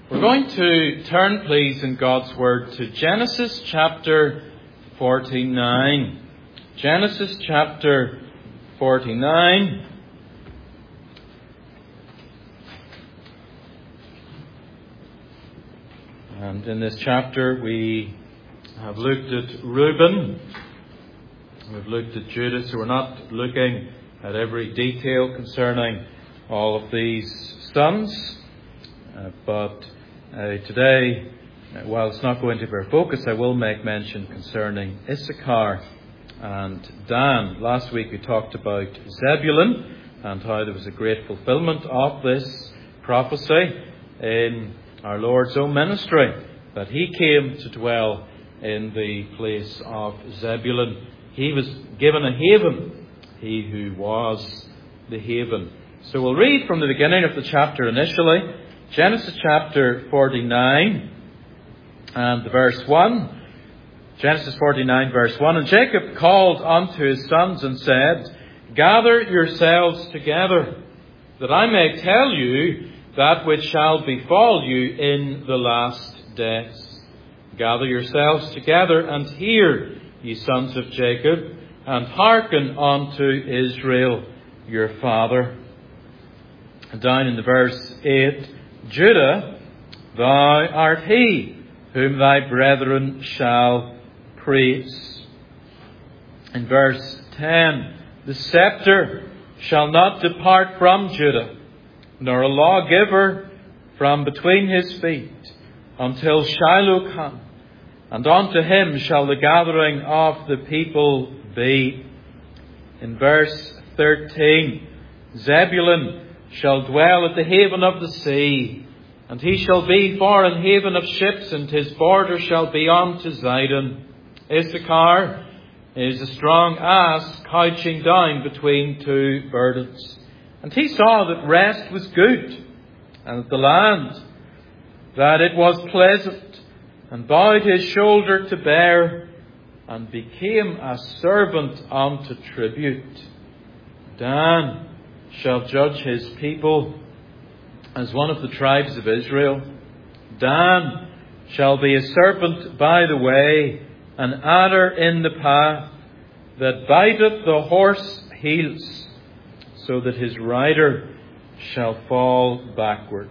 We're going to turn, please, in God's Word to Genesis chapter 49. Genesis chapter 49. And in this chapter we have looked at Reuben. We've looked at Judah, so we're not looking at every detail concerning all of these sons. But today, while it's not going to be our focus, I will make mention concerning Issachar and Dan. Last week we talked about Zebulun and how there was a great fulfillment of this prophecy in our Lord's own ministry, that he came to dwell in the place of Zebulun. He was given a haven, he who was the haven. So we'll read from the beginning of the chapter initially, Genesis chapter 49 and verse 1. Genesis 49 verse 1. And Jacob called unto his sons and said, Gather yourselves together, that I may tell you that which shall befall you in the last days. Gather yourselves together and hear, ye sons of Jacob, and hearken unto Israel your father. And down in the verse 8, Judah, thou art he whom thy brethren shall praise. In verse 10, the scepter shall not depart from Judah, nor a lawgiver from between his feet, until Shiloh come, and unto him shall the gathering of the people be. In verse 13, Zebulun shall dwell at the haven of the sea, and he shall be for an haven of ships, and his border shall be unto Zidon. Issachar is a strong ass couching down between two burdens. And he saw that rest was good, and the land, that it was pleasant, and bowed his shoulder to bear, and became a servant unto tribute. Dan shall judge his people as one of the tribes of Israel. Dan shall be a serpent by the way, an adder in the path, that biteth the horse heels, so that his rider shall fall backward.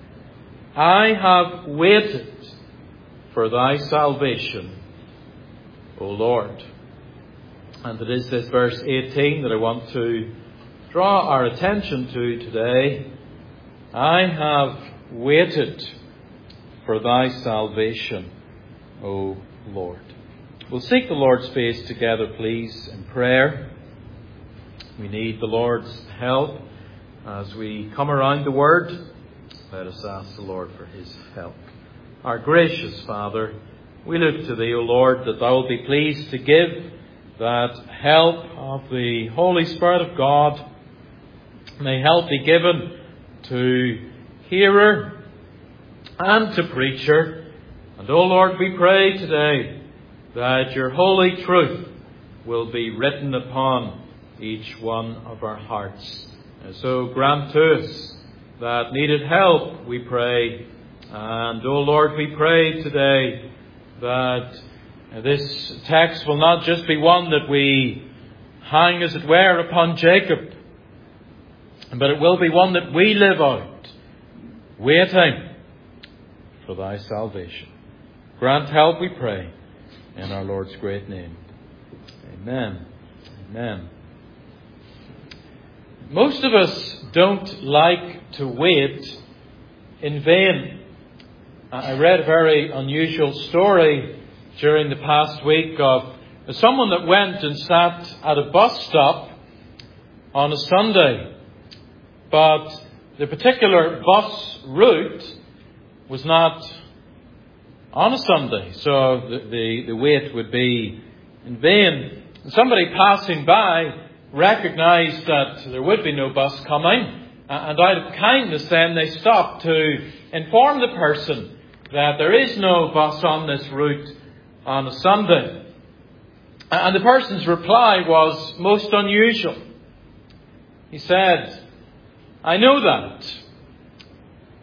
I have waited for thy salvation, O Lord. And it is this verse 18 that I want to draw our attention to today. I have waited for thy salvation, O Lord. We'll seek the Lord's face together, please, in prayer. We need the Lord's help as we come around the Word. Let us ask the Lord for his help. Our gracious Father, we look to thee, O Lord, that thou wilt be pleased to give that help of the Holy Spirit of God. May help be given to hearer and to preacher. And, O Lord, we pray today that your holy truth will be written upon each one of our hearts. And so grant to us that needed help, we pray. And, O Lord, we pray today that this text will not just be one that we hang, as it were, upon Jacob, but it will be one that we live out, waiting for thy salvation. Grant help, we pray, in our Lord's great name. Amen. Amen. Most of us don't like to wait in vain. I read a very unusual story during the past week of someone that went and sat at a bus stop on a Sunday. But the particular bus route was not on a Sunday, so the wait would be in vain. And somebody passing by recognised that there would be no bus coming, and out of kindness then they stopped to inform the person that there is no bus on this route on a Sunday. And the person's reply was most unusual. He said, I know that.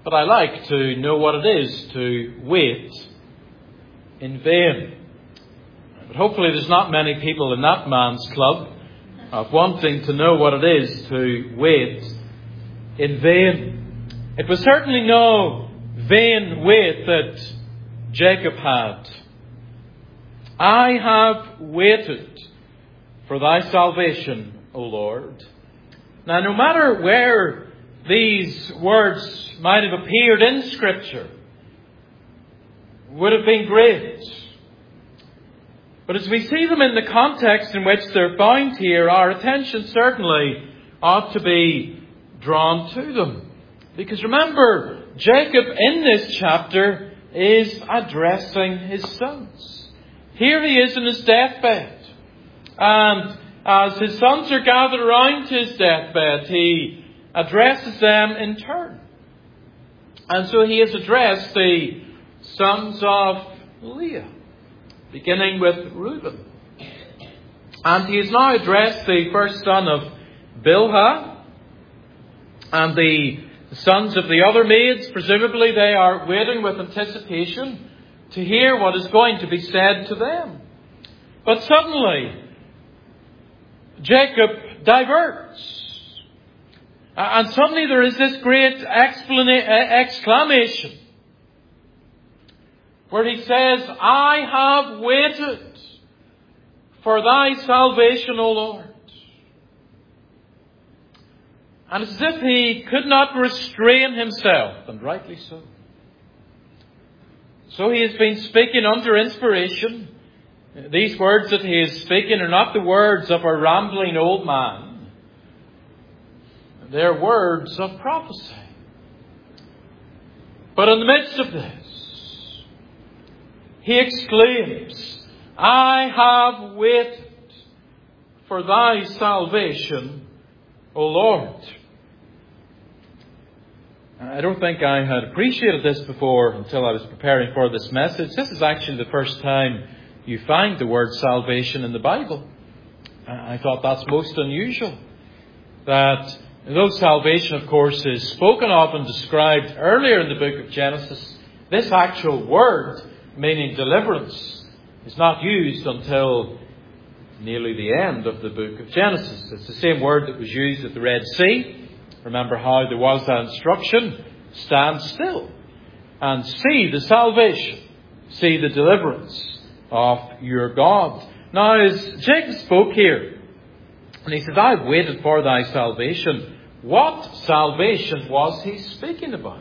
But I like to know what it is to wait in vain. But hopefully there's not many people in that man's club of wanting to know what it is to wait in vain. It was certainly no vain wait that Jacob had. I have waited for thy salvation, O Lord. Now, no matter where these words might have appeared in Scripture, would have been great. But as we see them in the context in which they're found here, our attention certainly ought to be drawn to them. Because remember, Jacob in this chapter is addressing his sons. Here he is in his deathbed. And as his sons are gathered around his deathbed, he addresses them in turn. And so he has addressed the sons of Leah, beginning with Reuben. And he has now addressed the first son of Bilhah and the sons of the other maids. Presumably they are waiting with anticipation to hear what is going to be said to them. But suddenly Jacob diverts. And suddenly there is this great exclamation where he says, I have waited for thy salvation, O Lord. And it's as if he could not restrain himself, and rightly so. So he has been speaking under inspiration. These words that he is speaking are not the words of a rambling old man. They're words of prophecy. But in the midst of this, he exclaims, I have waited for thy salvation, O Lord. I don't think I had appreciated this before until I was preparing for this message. This is actually the first time you find the word salvation in the Bible. I thought that's most unusual. That though salvation, of course, is spoken of and described earlier in the book of Genesis, this actual word, meaning deliverance, is not used until nearly the end of the book of Genesis. It's the same word that was used at the Red Sea. Remember how there was that instruction, stand still and see the salvation, see the deliverance of your God. Now, as Jacob spoke here, and he said, I've waited for thy salvation. What salvation was he speaking about?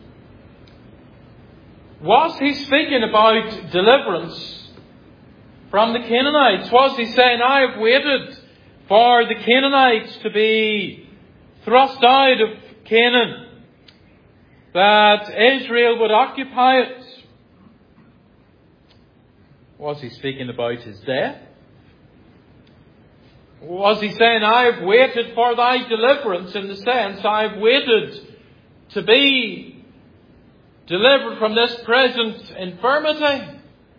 Was he speaking about deliverance from the Canaanites? Was he saying, I have waited for the Canaanites to be thrust out of Canaan, that Israel would occupy it? Was he speaking about his death? Was he saying, I have waited for thy deliverance, in the sense, I have waited to be delivered from this present infirmity?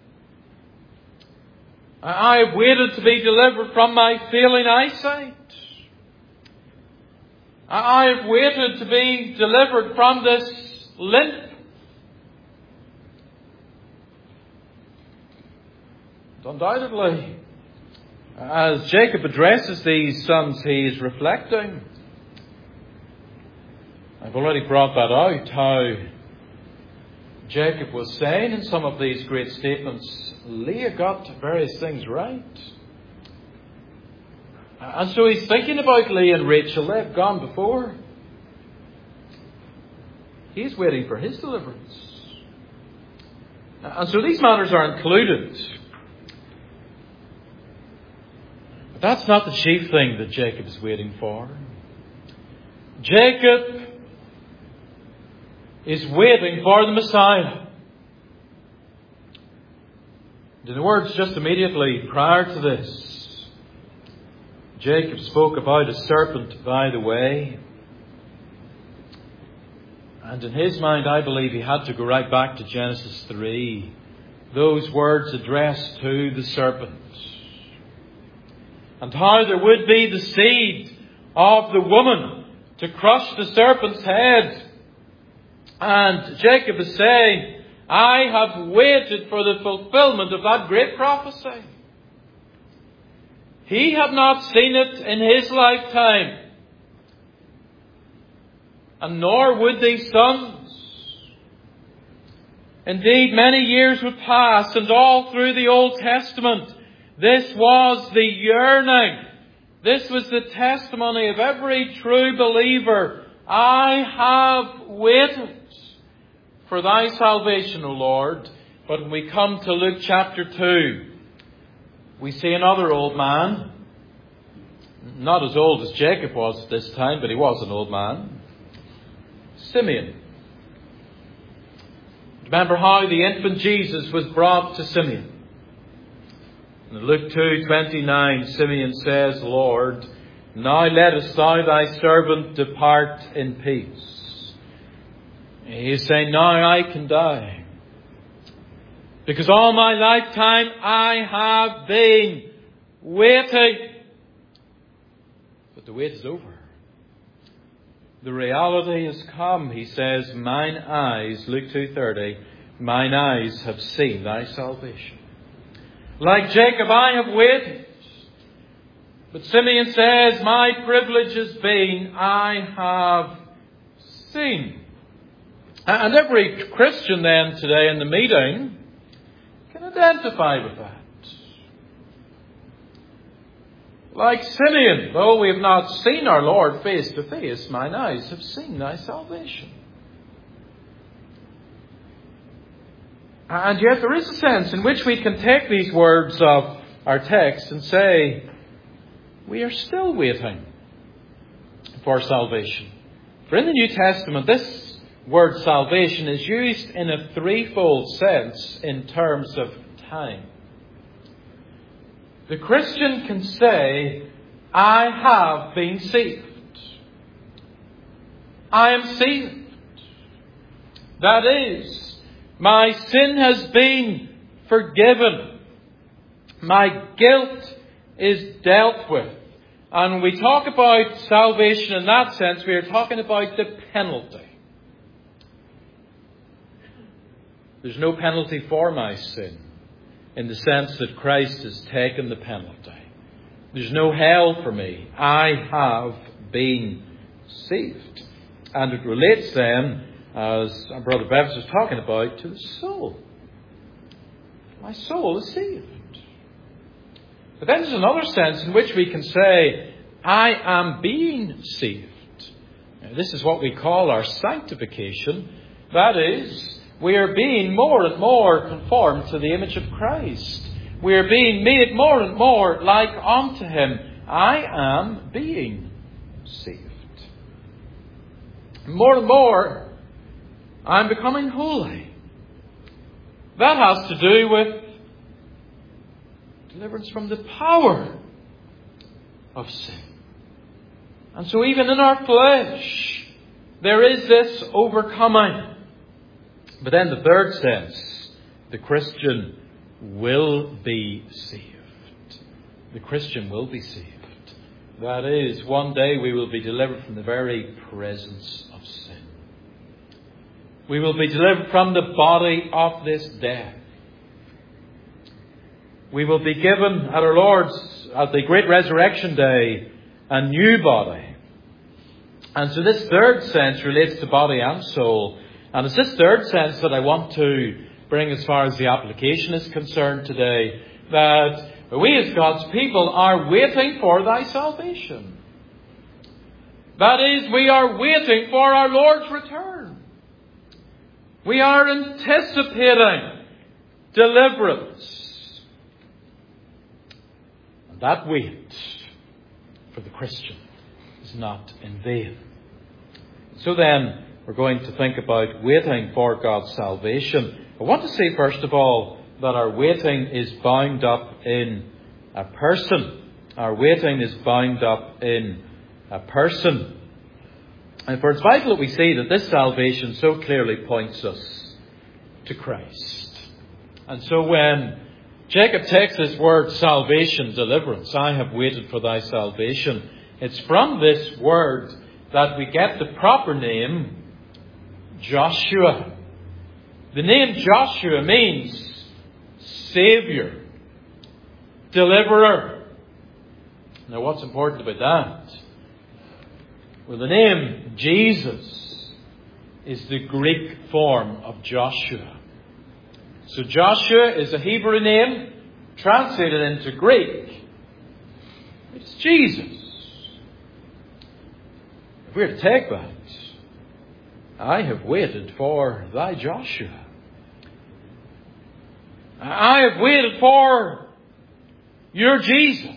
I have waited to be delivered from my failing eyesight. I have waited to be delivered from this limp. Undoubtedly, as Jacob addresses these sons, he is reflecting. I've already brought that out, how Jacob was saying in some of these great statements, Leah got various things right. And so he's thinking about Leah and Rachel. They've gone before. He's waiting for his deliverance. And so these matters are included. But that's not the chief thing that Jacob is waiting for. Jacob is waiting for the Messiah. In the words just immediately prior to this, Jacob spoke about a serpent by the way. And in his mind, I believe he had to go right back to Genesis 3. Those words addressed to the serpent. And how there would be the seed of the woman to crush the serpent's head. And Jacob is saying, I have waited for the fulfillment of that great prophecy. He had not seen it in his lifetime, and nor would these sons. Indeed, many years would pass, and all through the Old Testament, this was the yearning. This was the testimony of every true believer. I have waited for thy salvation, O Lord. But when we come to Luke chapter 2, we see another old man. Not as old as Jacob was at this time, but he was an old man. Simeon. Remember how the infant Jesus was brought to Simeon. In Luke 2:29, Simeon says, Lord, now lettest thou thy servant depart in peace. He is saying, now I can die. Because all my lifetime I have been waiting. But the wait is over. The reality has come. He says, mine eyes, Luke 2:30, mine eyes have seen thy salvation. Like Jacob, I have waited. But Simeon says, my privilege has been, I have seen. And every Christian then today in the meeting can identify with that. Like Simeon, though we have not seen our Lord face to face, mine eyes have seen thy salvation. And yet there is a sense in which we can take these words of our text and say, we are still waiting for salvation. For in the New Testament, this word salvation is used in a threefold sense in terms of time. The Christian can say, I have been saved. I am saved. That is, my sin has been forgiven. My guilt is dealt with. And when we talk about salvation in that sense, we are talking about the penalty. There's no penalty for my sin, in the sense that Christ has taken the penalty. There's no hell for me. I have been saved. And it relates then, as our brother Bevis was talking about, to the soul. My soul is saved. But then there's another sense in which we can say, I am being saved. Now, this is what we call our sanctification. That is, we are being more and more conformed to the image of Christ. We are being made more and more like unto Him. I am being saved. More and more, I'm becoming holy. That has to do with deliverance from the power of sin. And so even in our flesh, there is this overcoming. But then the third sense, the Christian will be saved. The Christian will be saved. That is, one day we will be delivered from the very presence of sin. We will be delivered from the body of this death. We will be given at our Lord's, at the great resurrection day, a new body. And so this third sense relates to body and soul. And it's this third sense that I want to bring as far as the application is concerned today, that we as God's people are waiting for thy salvation. That is, we are waiting for our Lord's return. We are anticipating deliverance. And that wait for the Christian is not in vain. So then, we're going to think about waiting for God's salvation. I want to say, first of all, that our waiting is bound up in a person. Our waiting is bound up in a person. And for it's vital that we see that this salvation so clearly points us to Christ. And so when Jacob takes this word salvation, deliverance, I have waited for thy salvation, it's from this word that we get the proper name Joshua. The name Joshua means Saviour, Deliverer. Now, what's important about that? Well, the name Jesus is the Greek form of Joshua. So Joshua is a Hebrew name translated into Greek. It's Jesus. If we're to take that, I have waited for thy Joshua. I have waited for your Jesus.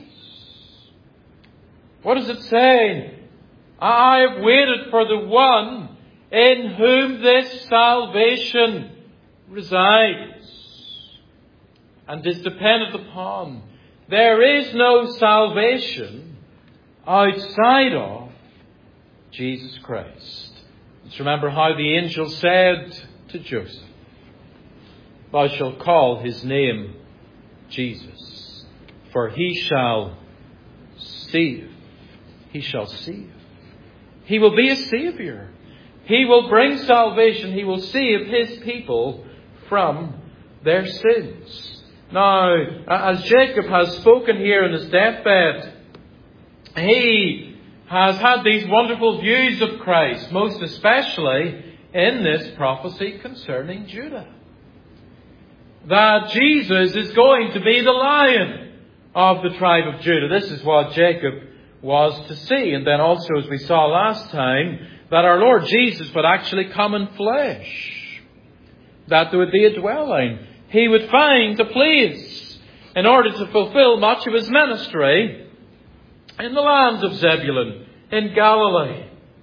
What does it say? I have waited for the one in whom this salvation resides and is dependent upon. There is no salvation outside of Jesus Christ. Let's remember how the angel said to Joseph, thou shalt call his name Jesus, for he shall save. He shall save. He will be a Saviour. He will bring salvation. He will save his people from their sins. Now, as Jacob has spoken here in his deathbed, he has had these wonderful views of Christ, most especially in this prophecy concerning Judah. That Jesus is going to be the Lion of the tribe of Judah. This is what Jacob was to see. And then also, as we saw last time, that our Lord Jesus would actually come in flesh. That there would be a dwelling. He would find a place in order to fulfill much of his ministry in the land of Zebulun, in Galilee.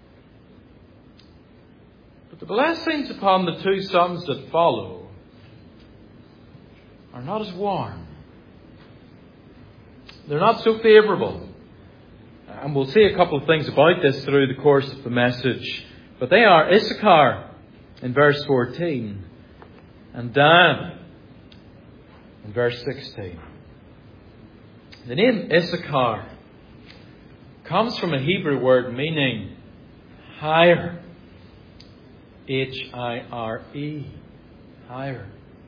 But the blessings upon the two sons that follow are not as warm. They're not so favourable. And we'll see a couple of things about this through the course of the message. But they are Issachar in verse 14 and Dan in verse 16. The name Issachar comes from a Hebrew word meaning higher. H-I-R-E. Higher.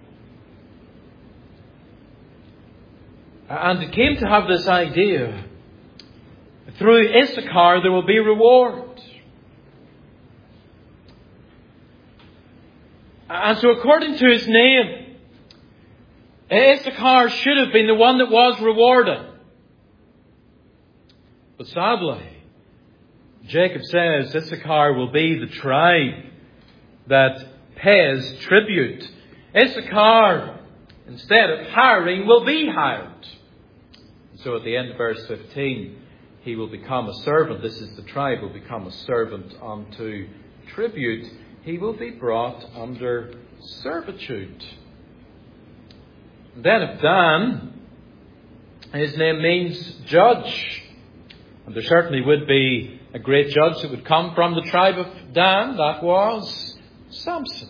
And it came to have this idea. Through Issachar there will be reward. And so according to his name, Issachar should have been the one that was rewarded. But sadly, Jacob says Issachar will be the tribe that pays tribute. Issachar, instead of hiring, will be hired. So at the end of verse 15, he will become a servant. This is the tribe will become a servant unto tribute. He will be brought under servitude. And then of Dan, his name means judge. And there certainly would be a great judge that would come from the tribe of Dan. That was Samson.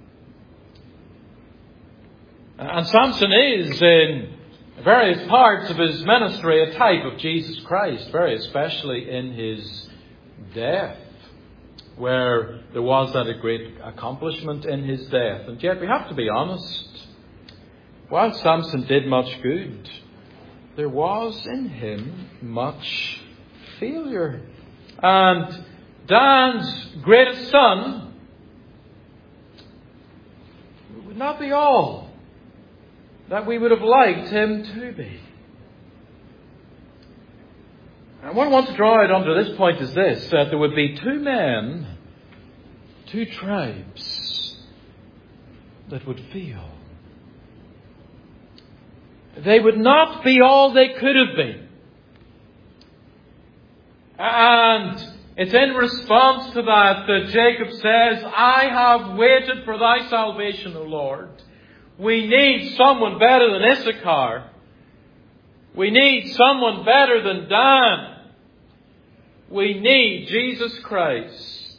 And Samson is, in various parts of his ministry, a type of Jesus Christ, very especially in his death, where there was that a great accomplishment in his death. And yet we have to be honest. While Samson did much good, there was in him much failure. And Dan's greatest son would not be all that we would have liked him to be. And what I want to draw out under this point is this, that there would be two men, two tribes that would fail. They would not be all they could have been. And it's in response to that that Jacob says, I have waited for thy salvation, O Lord. We need someone better than Issachar. We need someone better than Dan. We need Jesus Christ.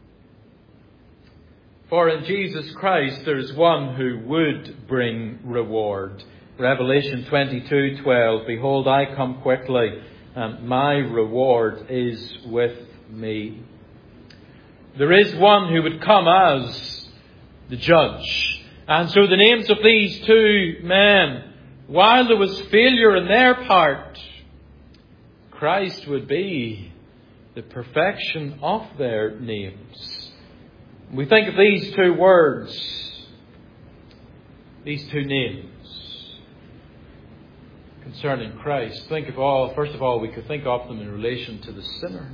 For in Jesus Christ there is one who would bring reward. Revelation 22:12. Behold, I come quickly, and my reward is with me. There is one who would come as the judge. And so the names of these two men, while there was failure on their part, Christ would be the perfection of their names. We think of these two words, these two names concerning Christ. First of all, we could think of them in relation to the sinner.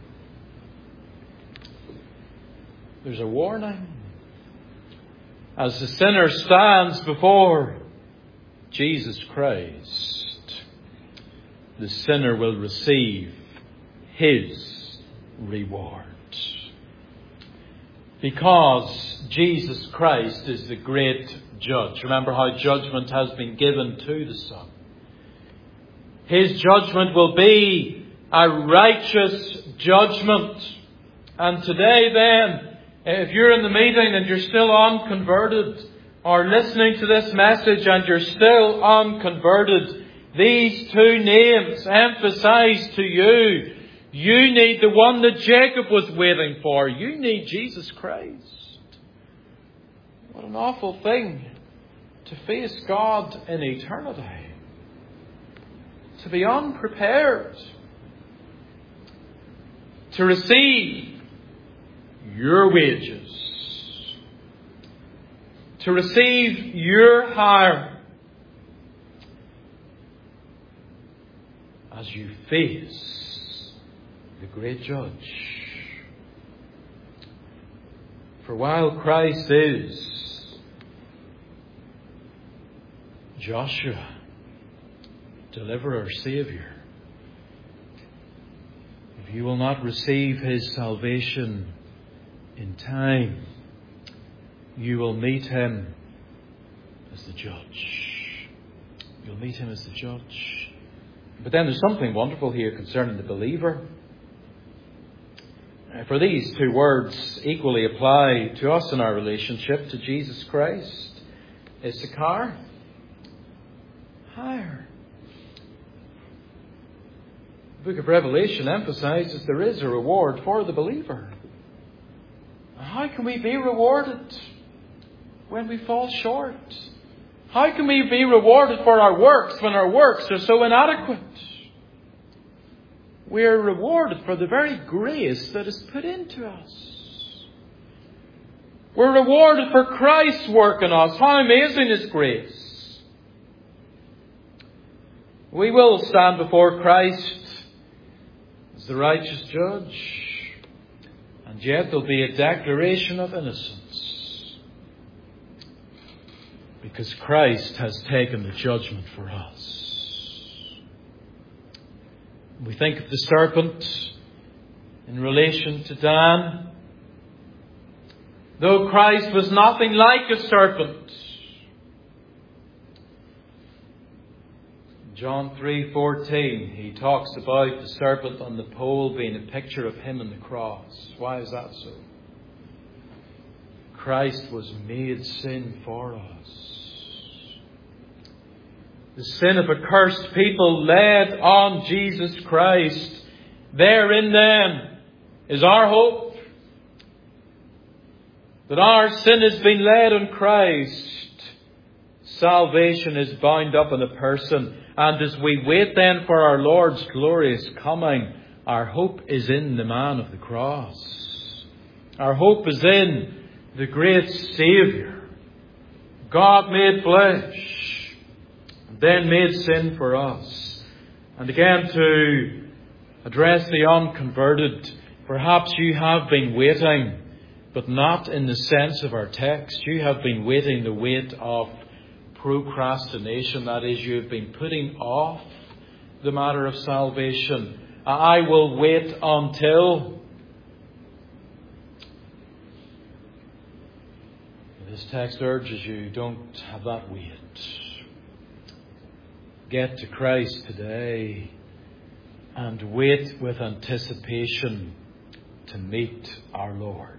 There's a warning. As the sinner stands before Jesus Christ, the sinner will receive his reward. Because Jesus Christ is the great judge. Remember how judgment has been given to the Son. His judgment will be a righteous judgment. And today then, if you're in the meeting and you're still unconverted, or listening to this message and you're still unconverted, these two names emphasize to you, you need the one that Jacob was waiting for. You need Jesus Christ. What an awful thing to face God in eternity. To be unprepared. To receive your wages. To receive your hire. As you face the great judge. For while Christ is Joshua, deliverer, Saviour, if you will not receive his salvation in time, you will meet him as the judge. You'll meet him as the judge. But then there's something wonderful here concerning the believer. For these two words equally apply to us in our relationship to Jesus Christ. Issachar, hire. The book of Revelation emphasizes there is a reward for the believer. How can we be rewarded when we fall short? How can we be rewarded for our works when our works are so inadequate? We are rewarded for the very grace that is put into us. We're rewarded for Christ's work in us. How amazing is grace! We will stand before Christ as the righteous judge, and yet there'll be a declaration of innocence, because Christ has taken the judgment for us. We think of the serpent in relation to Dan. Though Christ was nothing like a serpent. John 3:14, he talks about the serpent on the pole being a picture of him on the cross. Why is that so? Christ was made sin for us. The sin of accursed people laid on Jesus Christ. Therein then is our hope. That our sin has been laid on Christ. Salvation is bound up in a person. And as we wait then for our Lord's glorious coming, our hope is in the man of the cross. Our hope is in the great Saviour. God made flesh. Then made sin for us. And again, to address the unconverted, perhaps you have been waiting, but not in the sense of our text. You have been waiting the weight of procrastination. That is, you have been putting off the matter of salvation. I will wait until. This text urges you, don't have that weight. Get to Christ today and wait with anticipation to meet our Lord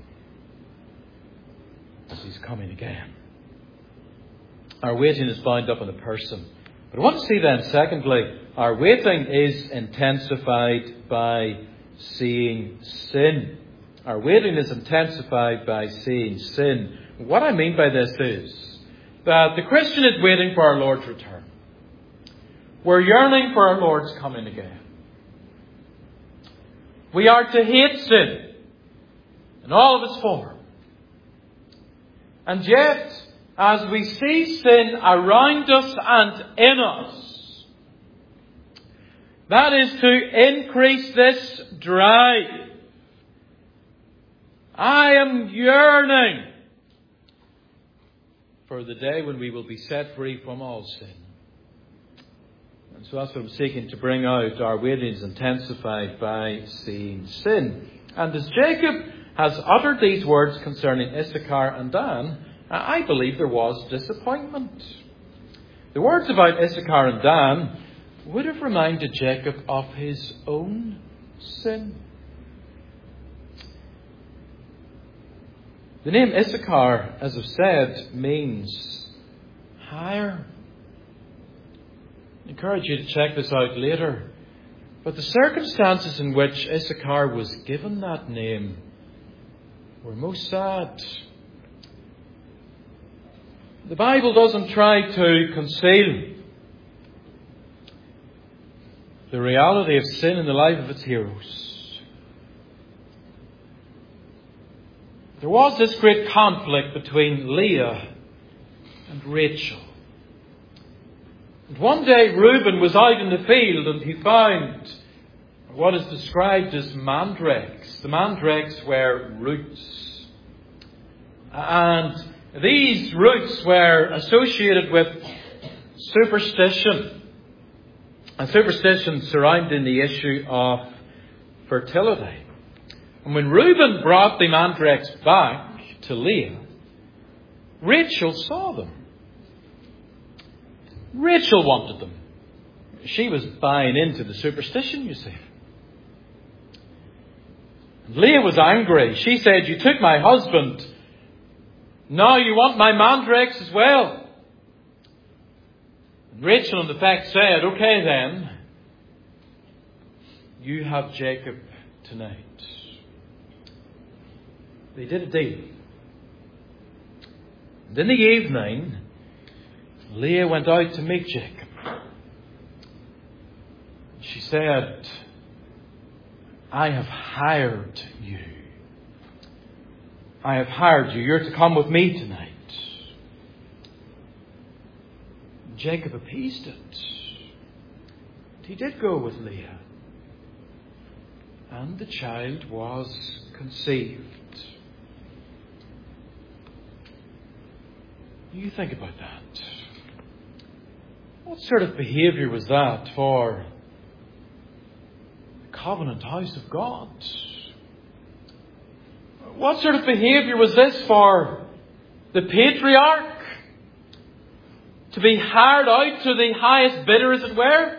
as He's coming again. Our waiting is bound up in a person. But I want to see then, secondly, our waiting is intensified by seeing sin. Our waiting is intensified by seeing sin. What I mean by this is that the Christian is waiting for our Lord's return. We're yearning for our Lord's coming again. We are to hate sin in all of its form. And yet, as we see sin around us and in us, that is to increase this drive. I am yearning for the day when we will be set free from all sin. And so that's what I'm seeking to bring out. Our waiting is intensified by seeing sin. And as Jacob has uttered these words concerning Issachar and Dan, I believe there was disappointment. The words about Issachar and Dan would have reminded Jacob of his own sin. The name Issachar, as I've said, means higher. I encourage you to check this out later. But the circumstances in which Issachar was given that name were most sad. The Bible doesn't try to conceal the reality of sin in the life of its heroes. There was this great conflict between Leah and Rachel. And one day Reuben was out in the field and he found what is described as mandrakes. The mandrakes were roots. And these roots were associated with superstition. And superstition surrounding the issue of fertility. And when Reuben brought the mandrakes back to Leah, Rachel saw them. Rachel wanted them. She was buying into the superstition, you see. And Leah was angry. She said, "You took my husband. Now you want my mandrakes as well." And Rachel, in effect, said, "Okay then, you have Jacob tonight." They did a deal. And in the evening, Leah went out to meet Jacob. She said, "I have hired you. I have hired you. You're to come with me tonight." Jacob appeased it. He did go with Leah. And the child was conceived. You think about that. What sort of behaviour was that for the covenant house of God? What sort of behaviour was this for the patriarch? To be hired out to the highest bidder, as it were?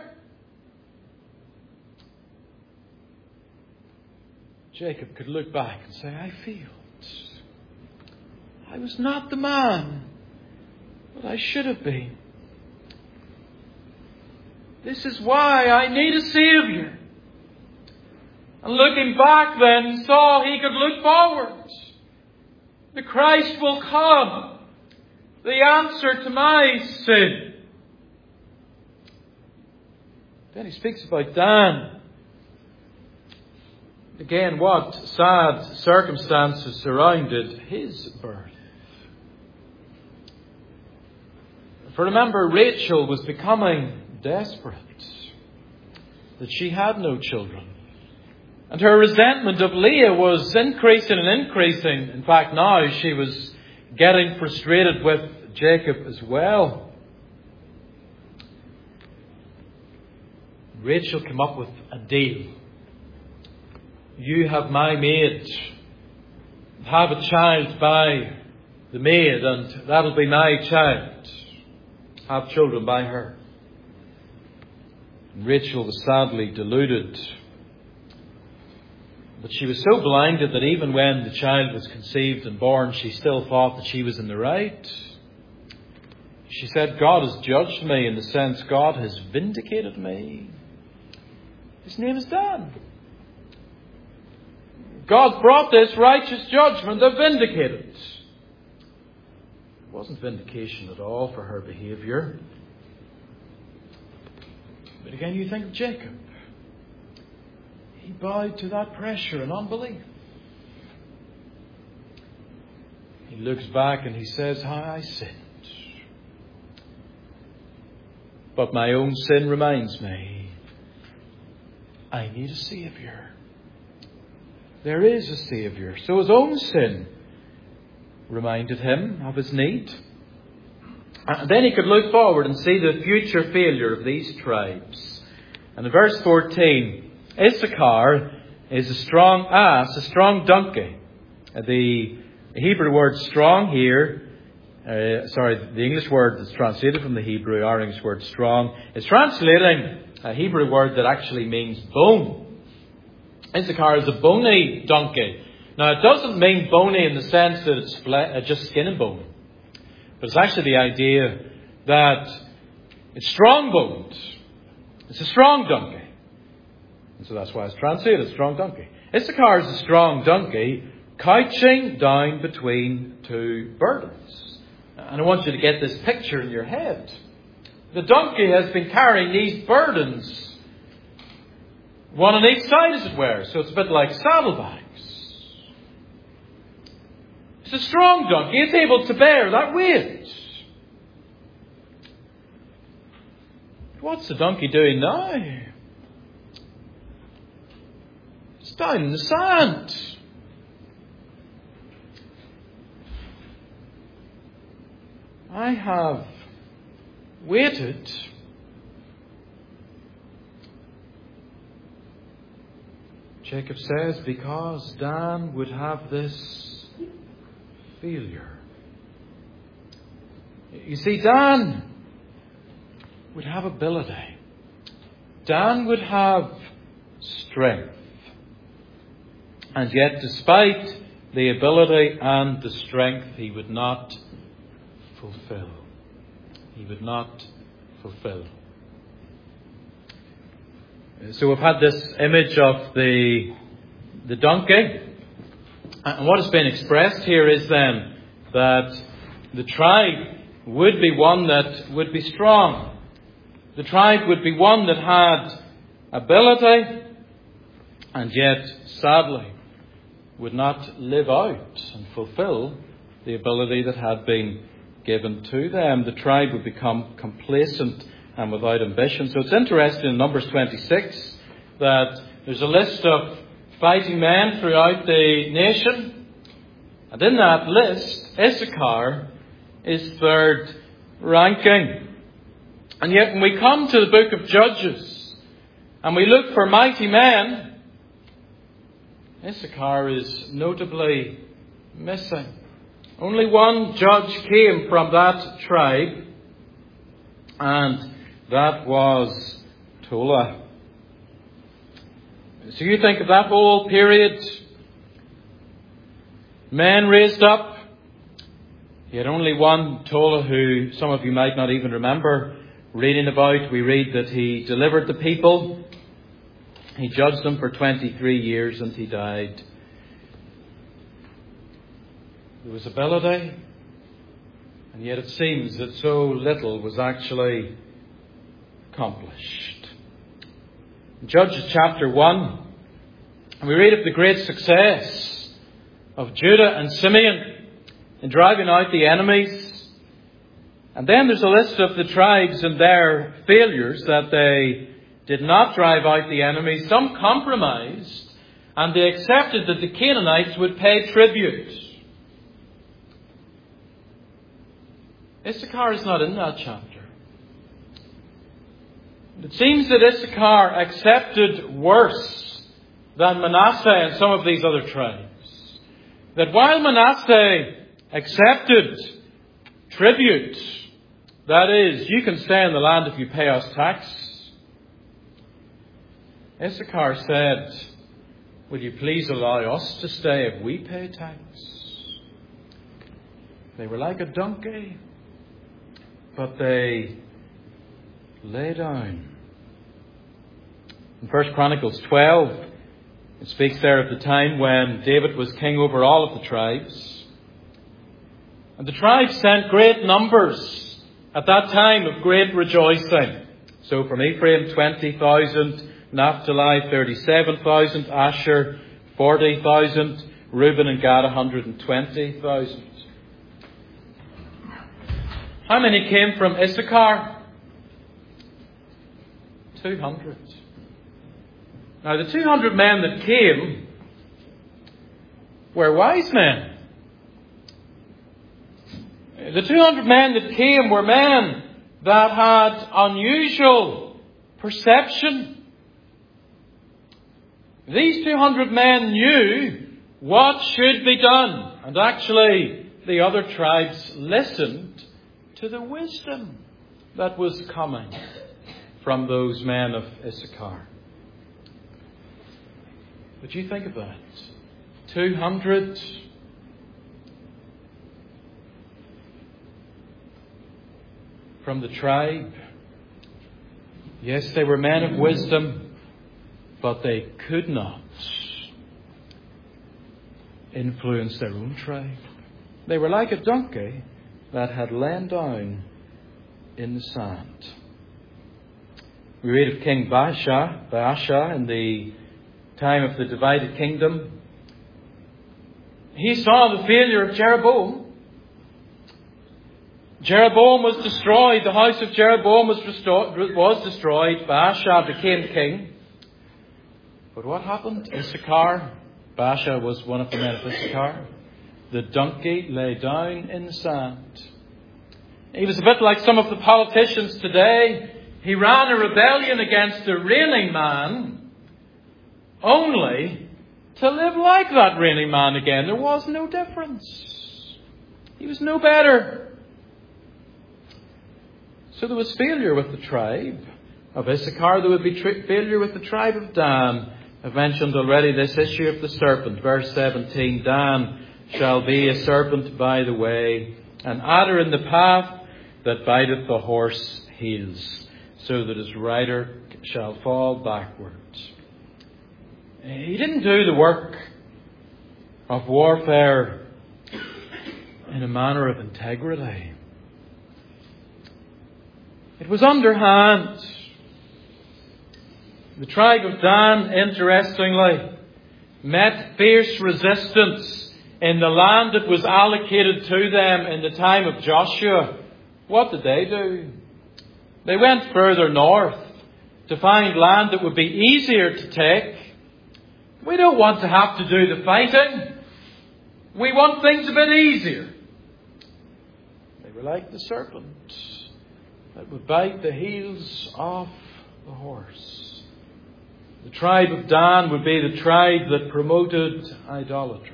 Jacob could look back and say, "I failed. I was not the man that I should have been. This is why I need a Saviour." And looking back then, he saw he could look forward. The Christ will come. The answer to my sin. Then he speaks about Dan. Again, what sad circumstances surrounded his birth. For remember, Rachel was becoming desperate that she had no children. And her resentment of Leah was increasing and increasing. In fact, now she was getting frustrated with Jacob as well. Rachel came up with a deal. "You have my maid. Have a child by the maid, and that'll be my child. Have children by her." And Rachel was sadly deluded. But she was so blinded that even when the child was conceived and born, she still thought that she was in the right. She said, "God has judged me, in the sense God has vindicated me. His name is Dan. God brought this righteous judgment to vindicate it. It wasn't vindication at all for her behaviour. But again, you think of Jacob. He bowed to that pressure and unbelief. He looks back and he says, how I sinned. But my own sin reminds me, I need a Saviour. There is a Saviour. So his own sin reminded him of his need. And then he could look forward and see the future failure of these tribes. And in verse 14, Issachar is a strong ass, a strong donkey. The Hebrew word strong here, the English word that's translated from the Hebrew, our English word strong, is translating a Hebrew word that actually means bone. Issachar is a bony donkey. Now, it doesn't mean bony in the sense that it's just skin and bone. But it's actually the idea that it's strong-boned. It's a strong donkey. And so that's why it's translated strong donkey. Issachar is a strong donkey couching down between two burdens. And I want you to get this picture in your head. The donkey has been carrying these burdens, one on each side, as it were. So it's a bit like saddlebags. It's a strong donkey. It's able to bear that weight. What's the donkey doing now? It's down in the sand. I have waited Jacob says, because Dan would have this failure. You see, Dan would have ability. Dan would have strength. And yet, despite the ability and the strength, he would not fulfill. He would not fulfill. So we've had this image of the donkey. And what has been expressed here is then that the tribe would be one that would be strong. The tribe would be one that had ability and yet, sadly, would not live out and fulfill the ability that had been given to them. The tribe would become complacent and without ambition. So it's interesting in Numbers 26 that there's a list of fighting men throughout the nation. And in that list, Issachar is third ranking. And yet when we come to the book of Judges and we look for mighty men, Issachar is notably missing. Only one judge came from that tribe, and that was Tola. So you think of that whole period, men raised up. He had only one, Tola, who some of you might not even remember reading about. We read that he delivered the people. He judged them for 23 years and he died. There was ability, and yet it seems that so little was actually accomplished. In Judges chapter 1, we read of the great success of Judah and Simeon in driving out the enemies. And then there's a list of the tribes and their failures, that they did not drive out the enemies. Some compromised, and they accepted that the Canaanites would pay tribute. Issachar is not in that chapter. It seems that Issachar accepted worse than Manasseh and some of these other tribes. That while Manasseh accepted tribute, that is, you can stay in the land if you pay us tax, Issachar said, will you please allow us to stay if we pay tax? They were like a donkey, but they lay down. In 1 Chronicles 12, It speaks there of the time when David was king over all of the tribes. And the tribes sent great numbers at that time of great rejoicing. So from Ephraim, 20,000, Naphtali, 37,000, Asher, 40,000, Reuben and Gad, 120,000. How many came from Issachar? 200. Now, the 200 men that came were wise men. The 200 men that came were men that had unusual perception. These 200 men knew what should be done. And actually, the other tribes listened to the wisdom that was coming from those men of Issachar. But you think of that. 200 from the tribe. Yes, they were men of wisdom, but they could not influence their own tribe. They were like a donkey that had lain down in the sand. We read of King Baasha in the time of the divided kingdom. He saw the failure of Jeroboam. Jeroboam was destroyed. The house of Jeroboam was destroyed. Baasha became king. But what happened? Issachar. Baasha was one of the men of Issachar. The donkey lay down in the sand. He was a bit like some of the politicians today. He ran a rebellion against the reigning man, only to live like that reigning man again. There was no difference. He was no better. So there was failure with the tribe of Issachar. There would be failure with the tribe of Dan. I've mentioned already this issue of the serpent. Verse 17, Dan shall be a serpent by the way, an adder in the path that biteth the horse heels, so that his rider shall fall backwards. He didn't do the work of warfare in a manner of integrity. It was underhand. The tribe of Dan, interestingly, met fierce resistance in the land that was allocated to them in the time of Joshua. What did they do? They went further north to find land that would be easier to take. We don't want to have to do the fighting. We want things a bit easier. They were like the serpent that would bite the heels off the horse. The tribe of Dan would be the tribe that promoted idolatry.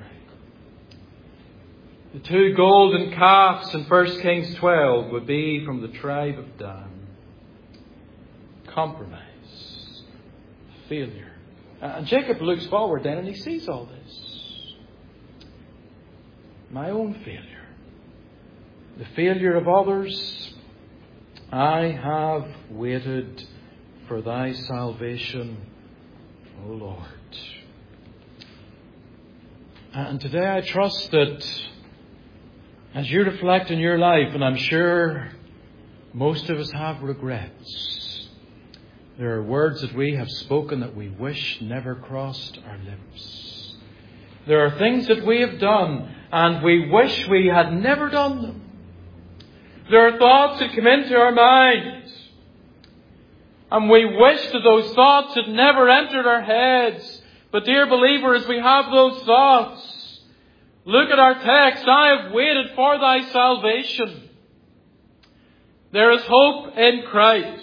The 2 golden calves in 1 Kings 12 would be from the tribe of Dan. Compromise. Failure. And Jacob looks forward then and he sees all this. My own failure. The failure of others. I have waited for thy salvation, O Lord. And today I trust that as you reflect in your life, and I'm sure most of us have regrets, there are words that we have spoken that we wish never crossed our lips. There are things that we have done and we wish we had never done them. There are thoughts that come into our minds and we wish that those thoughts had never entered our heads. But dear believer, as we have those thoughts, look at our text. I have waited for thy salvation. There is hope in Christ.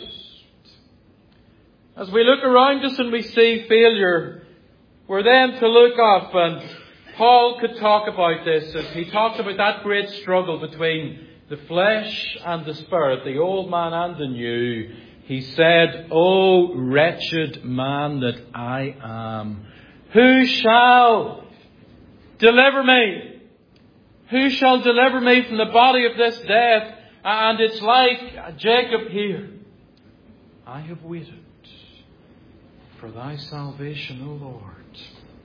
As we look around us and we see failure, we're then to look up, and Paul could talk about this as he talked about that great struggle between the flesh and the spirit, the old man and the new. He said, O wretched man that I am, who shall deliver me? Who shall deliver me from the body of this death? And it's like Jacob here. I have waited for thy salvation, O Lord.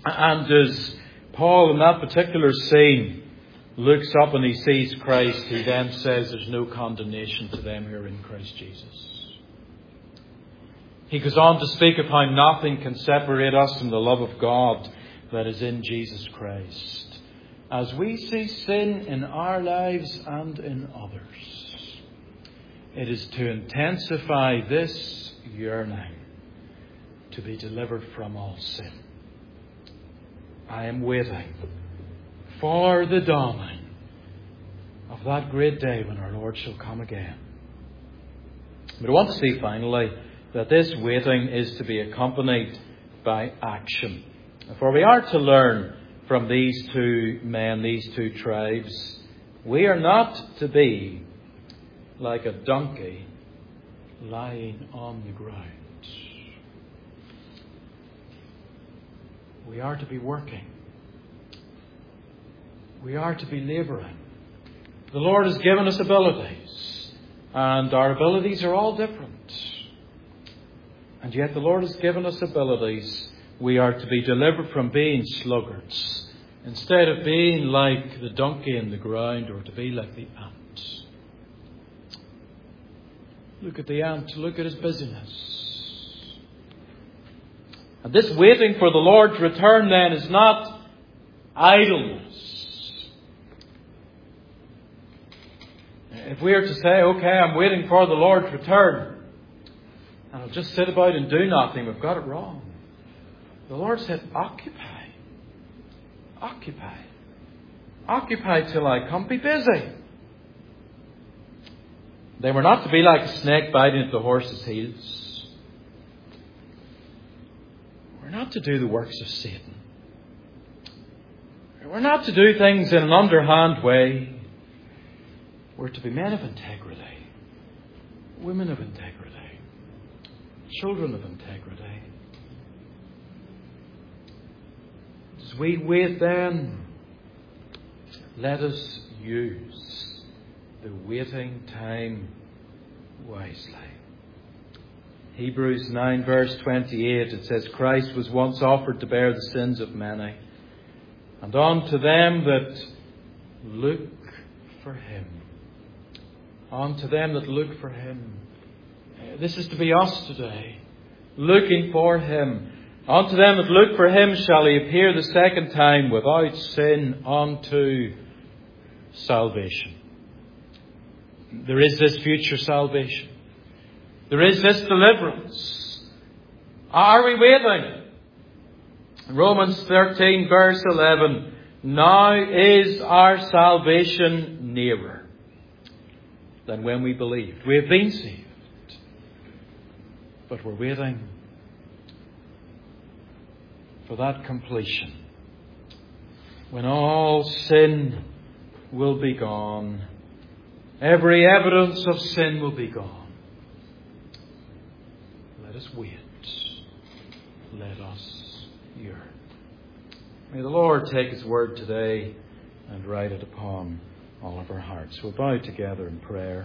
And as Paul in that particular scene looks up and he sees Christ, he then says there's no condemnation to them who are in Christ Jesus. He goes on to speak of how nothing can separate us from the love of God that is in Jesus Christ. As we see sin in our lives and in others, it is to intensify this yearning to be delivered from all sin. I am waiting for the dawning of that great day when our Lord shall come again. But I want to see finally that this waiting is to be accompanied by action. For we are to learn from these two men, these two tribes, we are not to be like a donkey lying on the ground. We are to be working. We are to be labouring. The Lord has given us abilities, and our abilities are all different. And yet the Lord has given us abilities. We are to be delivered from being sluggards, instead of being like the donkey in the ground, or to be like the ant. Look at the ant. Look at his busyness. And this waiting for the Lord's return then is not idleness. If we are to say, okay, I'm waiting for the Lord's return, and I'll just sit about and do nothing, we've got it wrong. The Lord said, occupy. Occupy. Occupy till I come. Be busy. They were not to be like a snake biting at the horse's heels. We're not to do the works of Satan. We're not to do things in an underhand way. We're to be men of integrity, women of integrity, children of integrity. As we wait then, let us use the waiting time wisely. Hebrews 9 verse 28, it says, Christ was once offered to bear the sins of many, and unto them that look for Him. Unto them that look for Him. This is to be us today, looking for Him. Unto them that look for Him shall He appear the second time without sin unto salvation. There is this future salvation. There is this deliverance. Are we waiting? Romans 13 verse 11. Now is our salvation nearer than when we believed. We have been saved, but we're waiting for that completion, when all sin will be gone, every evidence of sin will be gone. Let us wait. Let us yearn. May the Lord take His word today and write it upon all of our hearts. We'll bow together in prayer.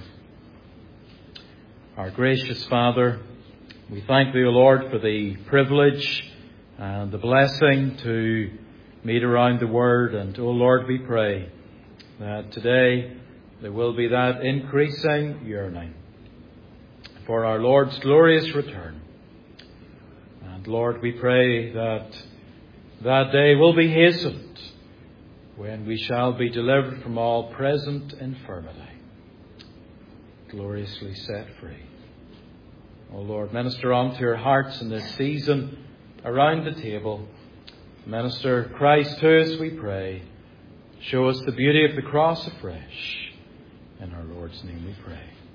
Our gracious Father, we thank Thee, O Lord, for the privilege and the blessing to meet around the Word. And, O Lord, we pray that today there will be that increasing yearning for our Lord's glorious return. And, Lord, we pray that that day will be hastened, when we shall be delivered from all present infirmity, gloriously set free. O Lord, minister unto our hearts in this season around the table. Minister Christ to us, we pray. Show us the beauty of the cross afresh. In our Lord's name we pray.